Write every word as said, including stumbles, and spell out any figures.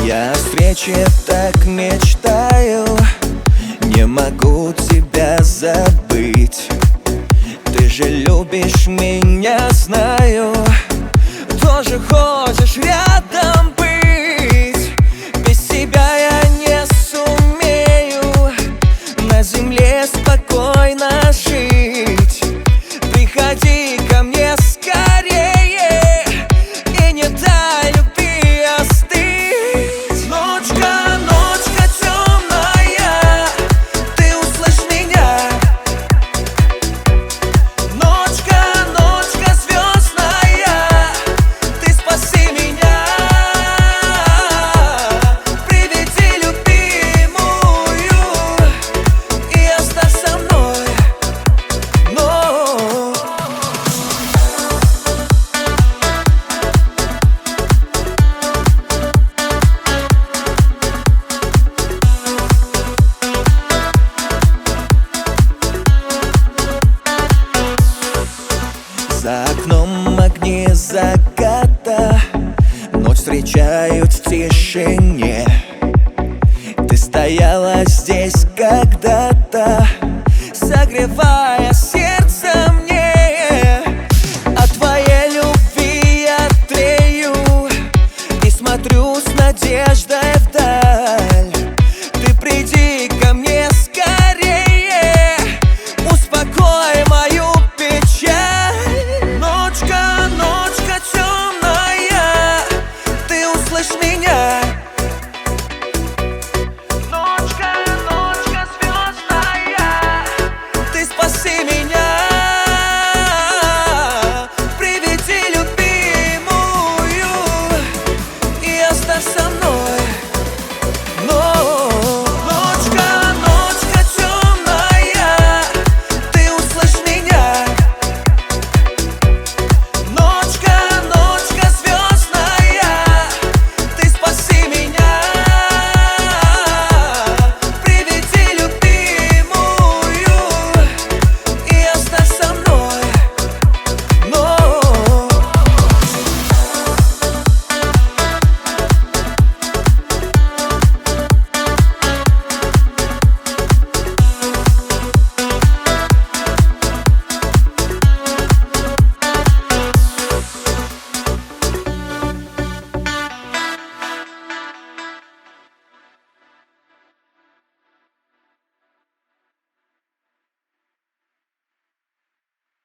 Я о встрече так мечтаю, не могу тебя забыть. Ты же любишь меня, знаю, тоже хочешь рядом быть. Без тебя я не сумею на земле спокойно жить. Приходи ко мне скорее и не дай любви остыть. Ночка, ночка темная, ты услышь меня. Ночка, ночка звездная, ты спаси меня. Приведи любимую и оставь со мной. Но за окном огни заката ночь встречают в тишине. Ты стояла здесь когда-то, согревая сердце мне. О твоей любви я трею и смотрю с надеждой вдаль. Ты приди ко мне скорее, успокой мою печаль. Ночка, ночка темная, ты услышь меня.